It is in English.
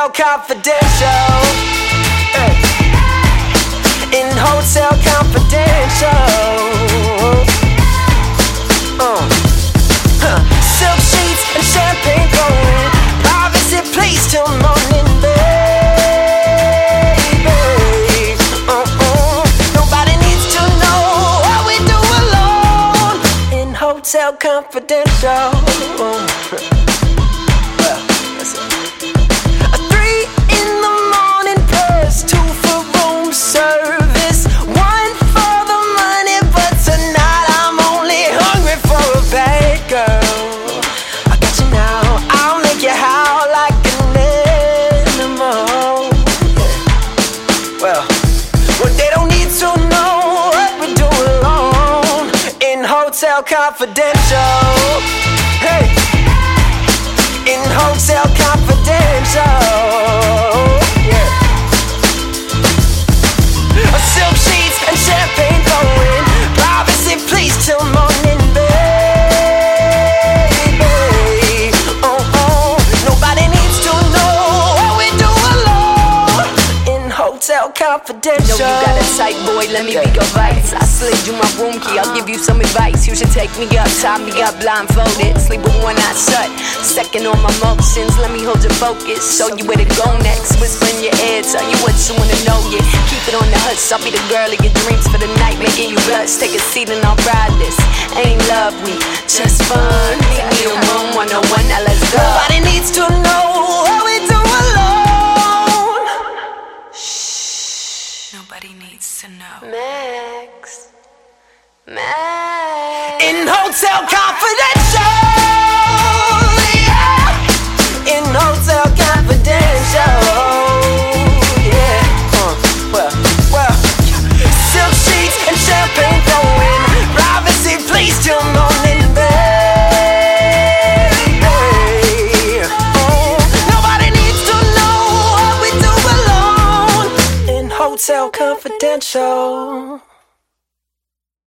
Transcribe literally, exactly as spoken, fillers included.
Hotel Confidential. Hey. In Hotel Confidential. Uh. Huh. Silk sheets and champagne flowing. Privacy please till morning, baby. Uh-uh. Nobody needs to know what we do alone in Hotel Confidential. Well, that's it. A three in the morning press, two for room service, one for the money, but tonight I'm only hungry for a bad girl. I got you now, I'll make you howl like an animal. Well, well they don't need to know what we do alone in Hotel Confidential. Hey, in Hotel Confidential. Yeah. Silk sheets and champagne flowing. Privacy please till morning, baby. Oh, oh. Nobody needs to know what we do alone in Hotel Confidential. Know you got a type, boy, let me be your vice. I slid you my room key, I'll give you some advice. You should take me up, tie me up blindfolded, sleep with one eye shut, second on my motions. Let me hold your focus, show you where to go next. Whisper in your ear, tell you what you wanna know, yeah. Keep it on the hush, I'll be the girl of your dreams for the night, making you blush. Take a seat and I'll ride this. Ain't love we, just fun. Meet me in room one oh one, now let's go. Nobody needs to know what we do alone. Shh, nobody needs to know. Max, Max, in Hotel Confidential. Yeah. In Hotel Confidential. Yeah. Uh, well, well. Silk sheets and champagne flowing. Privacy please till morning, baby. Oh, nobody needs to know what we do alone in Hotel Confidential.